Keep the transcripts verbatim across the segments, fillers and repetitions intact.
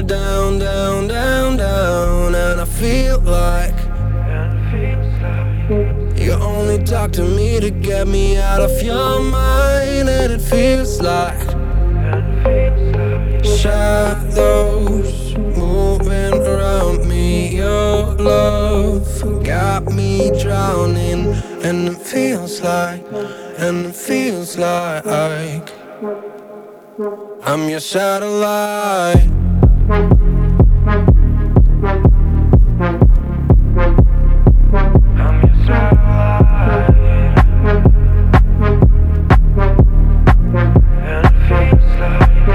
down, down, down, down. And I feel like you only talk to me to get me out of your mind. And it feels like shadows moving around me. Your love got me drowning. And it feels like, and it feels like I'm your satellite. I'm your satellite. And it feels like,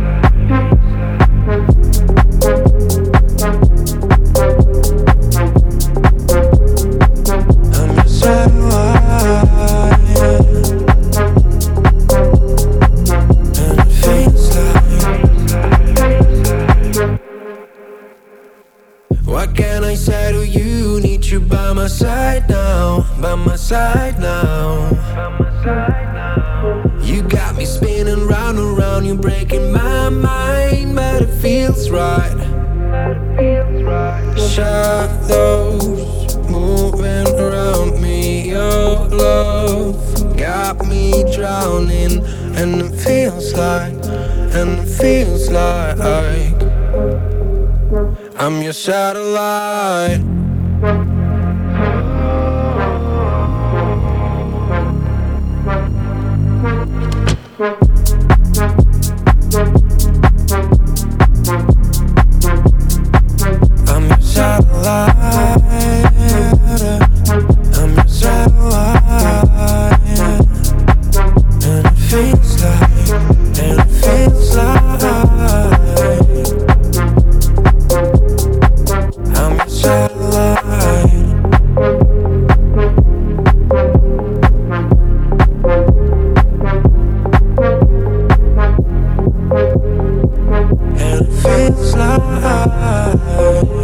I'm your satellite. And it feels like, what can I say to you? Need you by my side now, by my side now. You got me spinning round and round, you're breaking my mind, but it feels right. Shadows moving around me, your love got me drowning. And it feels like, and it feels like I'm your satellite. I'm your satellite. I'm your satellite. And it feels like, and it feels like I'm your satellite. And it feels like